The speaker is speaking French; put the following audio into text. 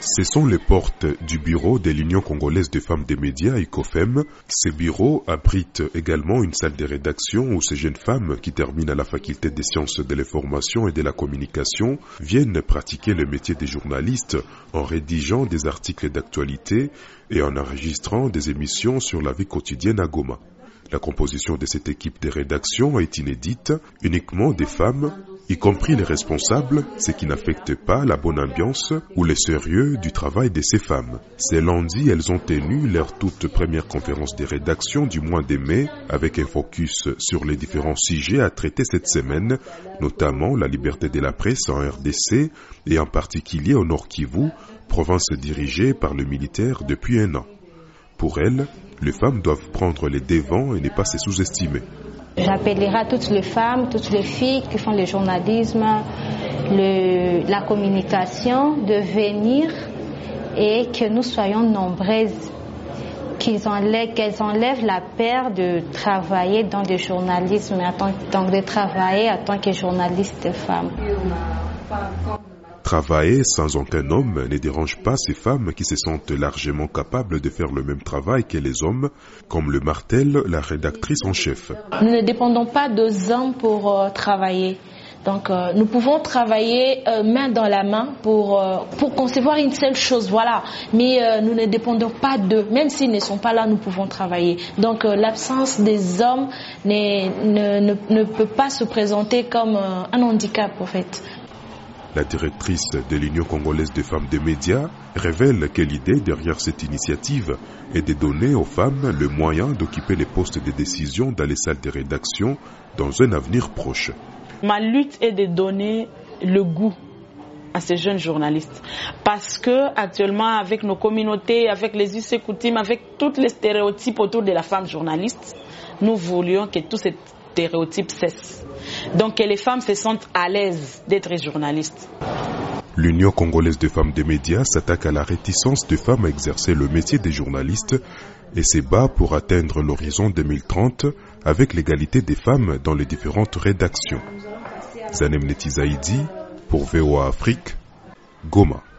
Ce sont les portes du bureau de l'Union congolaise des femmes des médias, ICOFEM. Ces bureaux abritent également une salle de rédaction où ces jeunes femmes qui terminent à la faculté des sciences de l'information et de la communication viennent pratiquer le métier de journaliste en rédigeant des articles d'actualité et en enregistrant des émissions sur la vie quotidienne à Goma. La composition de cette équipe de rédaction est inédite, uniquement des femmes, y compris les responsables, ce qui n'affecte pas la bonne ambiance ou le sérieux du travail de ces femmes. Ce lundi, elles ont tenu leur toute première conférence de rédaction du mois de mai, avec un focus sur les différents sujets à traiter cette semaine, notamment la liberté de la presse en RDC et en particulier au Nord Kivu, province dirigée par le militaire depuis 1 an. Pour elles, les femmes doivent prendre les devants et ne pas se sous-estimer. J'appellerai toutes les femmes, toutes les filles qui font le journalisme, la communication, de venir et que nous soyons nombreuses, qu'elles enlèvent la peur de travailler dans le journalisme, donc de travailler en tant que journaliste femme. Travailler sans aucun homme ne dérange pas ces femmes qui se sentent largement capables de faire le même travail que les hommes, comme le martèle la rédactrice en chef. Nous ne dépendons pas des hommes pour travailler. Donc nous pouvons travailler main dans la main pour concevoir une seule chose, voilà. Mais nous ne dépendons pas d'eux. Même s'ils ne sont pas là, nous pouvons travailler. Donc l'absence des hommes ne peut pas se présenter comme un handicap, en fait. La directrice de l'Union congolaise des femmes des médias révèle que l'idée derrière cette initiative est de donner aux femmes le moyen d'occuper les postes de décision dans les salles de rédaction dans un avenir proche. Ma lutte est de donner le goût à ces jeunes journalistes. Parce que actuellement, avec nos communautés, avec les us et coutumes, avec tous les stéréotypes autour de la femme journaliste, nous voulions que tous ces stéréotypes cessent. Donc que les femmes se sentent à l'aise d'être journalistes. L'Union congolaise des femmes des médias s'attaque à la réticence des femmes à exercer le métier des journalistes et se bat pour atteindre l'horizon 2030 avec l'égalité des femmes dans les différentes rédactions. Zanem Netizaïdi pour VOA Afrique, Goma.